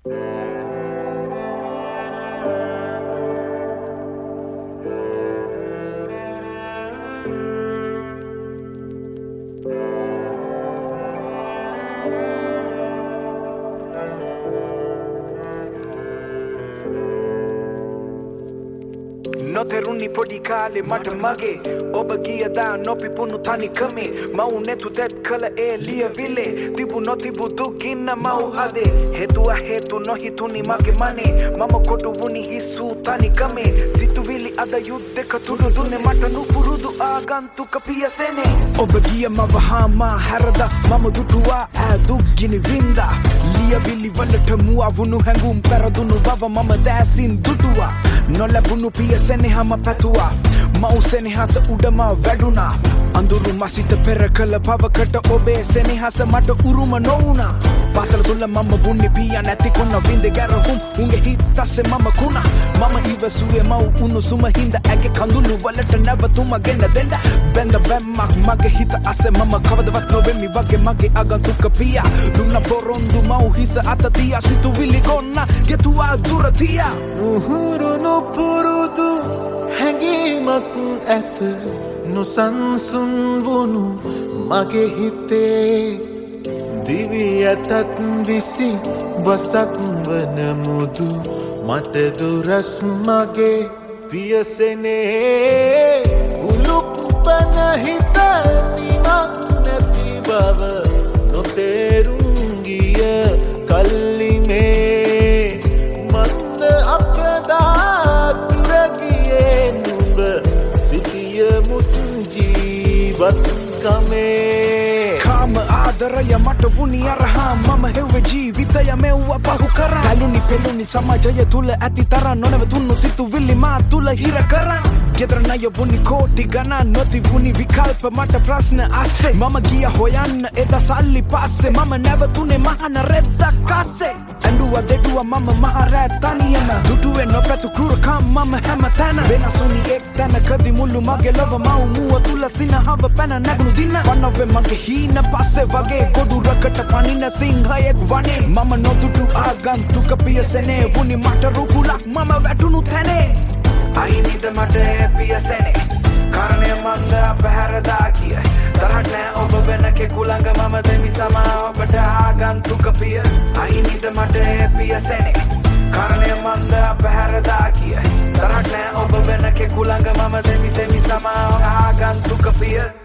නොතෙරුණි පොඩි කාලේ මට මගේ ඔබ ගියදා නොපිපුණු තනිකමේ මව් නෙතු තෙත් කළ ඒ ලියවිලේ තිබු නොතිබු දුකින්න මව් හදේ හේතු නොහිතුනි මගේ මනේ මම කොටු වුණි හිස්සූ තනිකමේ සිතුවිලි අද යුද්ධක තුඩු දුන්නේ මට නුපුරුදු ආගන්තුක පියසෙනේ ඔබ ගිය මව හාමා හැරදා මම දුටුවා ඈ දුක් ගිනි වින්දා ලියවිලි වලට මුවා වුණු හැඟුම් පෙරදුණු බව මම දැසින් දුටුවා නොලැබුණු පියසෙනේ හැම පැතුවා මව් සෙනෙහස උඩම වැඩුණා අඳුරු මසිත පෙර කළ පවකට ඔබේ සෙනෙහස මට උරුම නොවුණා පාසල තුල මම බුන්නේ පියා නැති කුණ වින්ද ගැරහුම් උන්ගේ හිත අස්සේ මම කුණා මම ඉවසුවේ මව් උණුසුම හින්දා ඇගේ කඳුළු වලට නැවතුමගෙන දෙන්න බැඳ බැම්මක් මගේ හිත අස්සේ මම කවදවත් නොවෙමි වගේ මගේ අගන්තුක පියා දුන්න පොරොන්දු මව් හිස අත තියා සිතුවිලි ගොන්න ගෙතුවා දුර තියා නුහුරු නොපුරුදු හැඟීමක් ඇත නොසන්සුන් වුණු මගේ හිතේ දිවියටත් විසි වසක් වන මුදු මට දුරස් මගේ පියසෙනේ උලුප්පන හිත නිමක් නැති බව නොතේරුම් ගිය කල්ලිමේ මන්ද අපදා දුර ගියේ නුඹ සිටිය මුත් ජීවත් කමේ කාම ආදරය මට වුණි අරහා මම හෙව්වේ ජීවිතය මෙව්ව පහු කරා ඇලුනි පෙළුනි සමාජය තුල ඇති තරම් නොනවතුණු සිතුවිලි මා තුල හිර කරා ගෙදර ණය වුණි කෝටි ගණන් නොතිබුණි විකල්ප මට ප්‍රශ්න අස්සේ මම ගියා හොයන්න එදා සල්ලි පස්සේ මම නැවතුනේ මහන රෙද්දක් අස්සේ ඇඬුවා දෙඩුවා මම මහරෑ තනියම දුටුවේ නොපැතු ක්‍රූරකම් මම හැමතැන වෙනසුනි එක් තැනකදී මුළු මගේ ලොව මව් මුව තුල සිනහව පැන නැගුණු දින වනවේ මගේ හීන පස්සේ වගේ කොඩුරකට පනින සිංහයෙක් වනේ මම නොදුටු ආගන්තුක පියසෙනේ වුණි මට රුකුලක් මම වැටුණු තැනේ අයිනිද මට පියසෙනේ කාරණය මන්ද අපහැරදා කිය තරහක් නෑ ඔබ වෙන කෙකුළඟ මම දෙමි සමා ඔබට ආගන්තුක පිය අයිනිද මට පියසෙනේ කාරණය මන්ද අපහැරදා කිය තරහක් නෑ ඔබ වෙන කෙකුළඟ මම දෙමි සමා ආගන්තුක පිය